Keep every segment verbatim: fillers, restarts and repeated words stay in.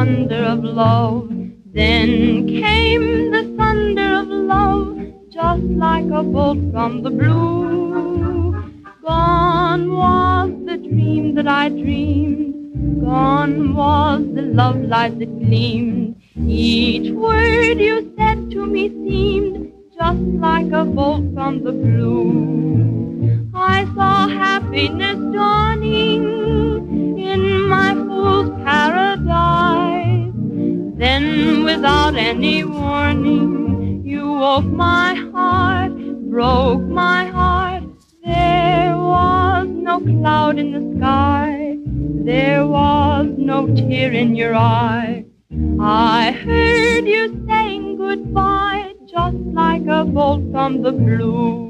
thunder of love. Then came the thunder of love, just like a bolt from the blue. Gone was the dream that I dreamed, gone was the love light that gleamed. Each word you said to me seemed just like a bolt from the blue. I saw happiness dawning in my fool's paradise. Then without any warning, you woke my heart, broke my heart. There was no cloud in the sky, there was no tear in your eye. I heard you saying goodbye, just like a bolt from the blue.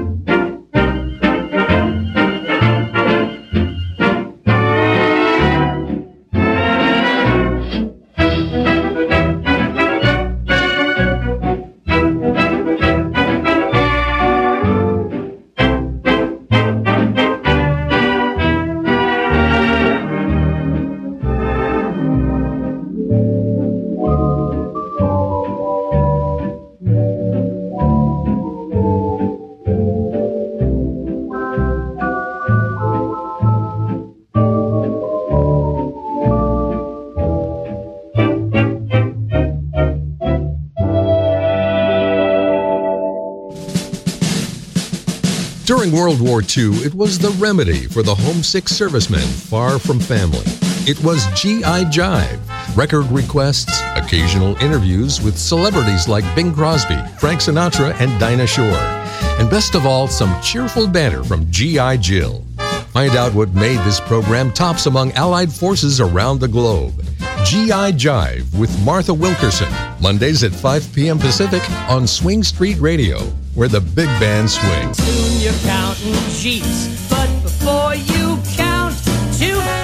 During World War Two, it was the remedy for the homesick servicemen far from family. It was G I Jive. Record requests, occasional interviews with celebrities like Bing Crosby, Frank Sinatra, and Dinah Shore. And best of all, some cheerful banter from G I Jill. Find out what made this program tops among Allied forces around the globe. G I Jive with Martha Wilkerson, Mondays at five p.m. Pacific on Swing Street Radio, where the big band swings. Soon you're counting G's, but before you count to